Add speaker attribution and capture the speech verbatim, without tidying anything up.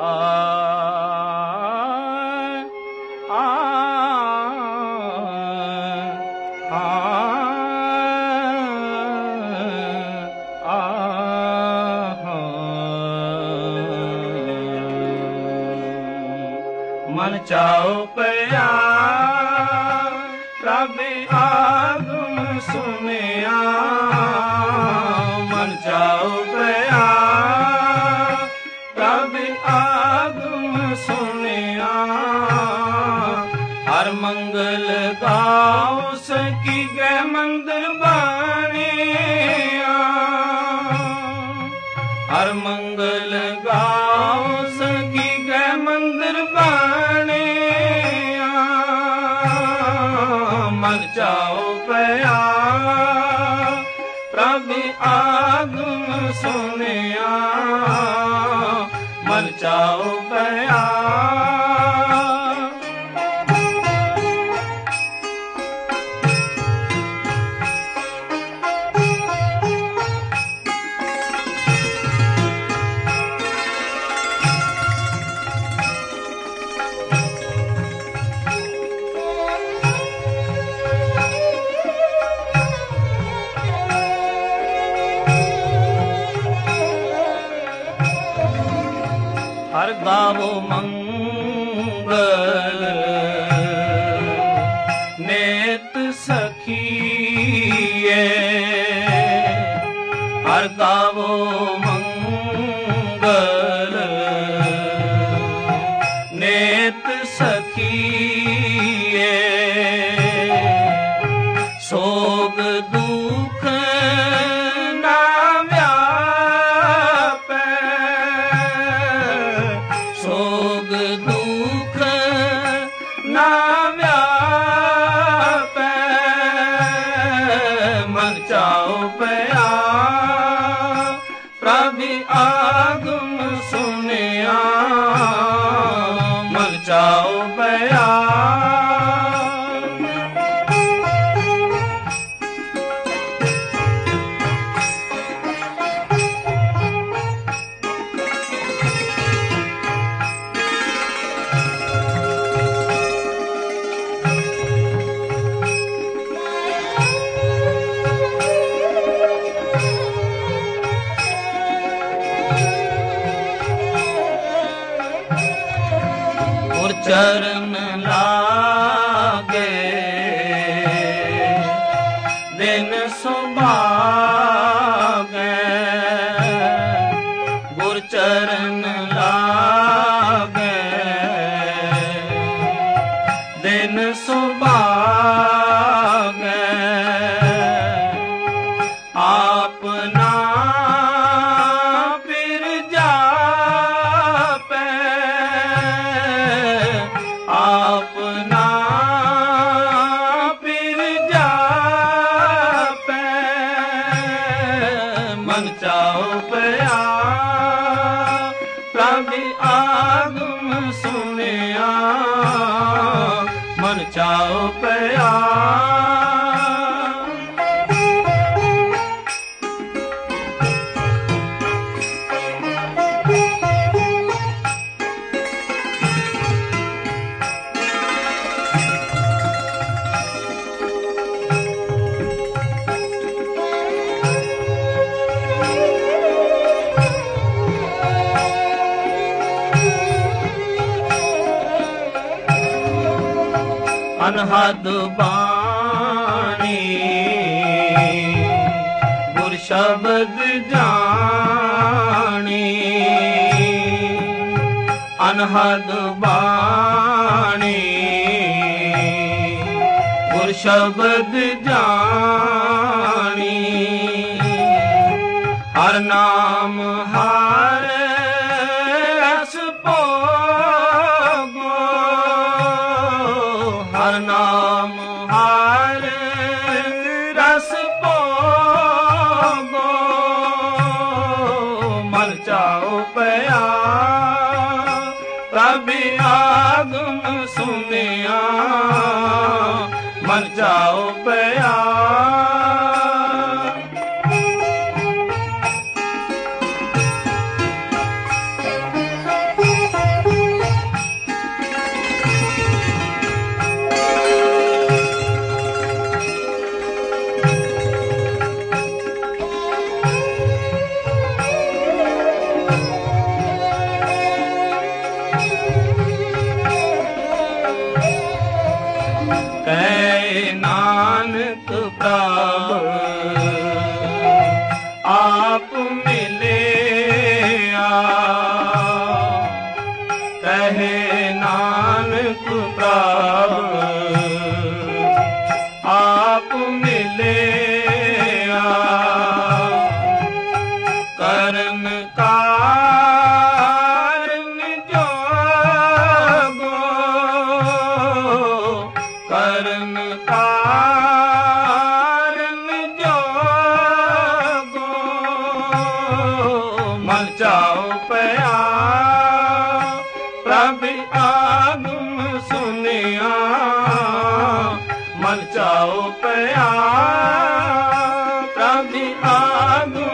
Speaker 1: मन चाओ पया प्रभ आगम सुनिया मन चाओ पया प्रभ आगम सुनिया हर मंगल गाओ सकी गए मंदिर बनिया हर मंगल गाओ सकी गए मंदिर बनिया मन चाओ पया प्रभ आगम सुनिया मन चाओ पया हर गावो मंगल नेत सखिए हर गावो मंगल नेत सखिए सोग दुख सोग दुख ना व्यापे मन चाओ पया प्रभ आगम सुनिया मन चाओ पया चरण लागे दिन सुभागे गुर चरण लागे दिन सुभागे आपना अपना फिर जापे मन चाओ पया प्रभ आगम सुनिया मन चाओ पया अनहद बाणी गुर शब्द जानी अनहद बाणी गुर शब्द जानी हर नाम हर रस भोगो हर नाम हर रस भोगो मन चाओ पया प्रभ आगम सुनिया मन चाओ पया ਕਹੇ ਨਾਨਕ ਪ੍ਰਭ ਆਪ ਮਿਲਿਆ ਕਰਨ ਕਾਰਨ ਜੋਗੋ ਕਰਨ ਕਾਰਨ ਜੋਗੋ ਮਨ ਚਾਉ ਪਿਆ ਪ੍ਰਭ ਆਗਮ ਸੁਨਿਆ ਮਨ ਚਾਉ ਪਿਆ ਪ੍ਰਭ ਆਗਮ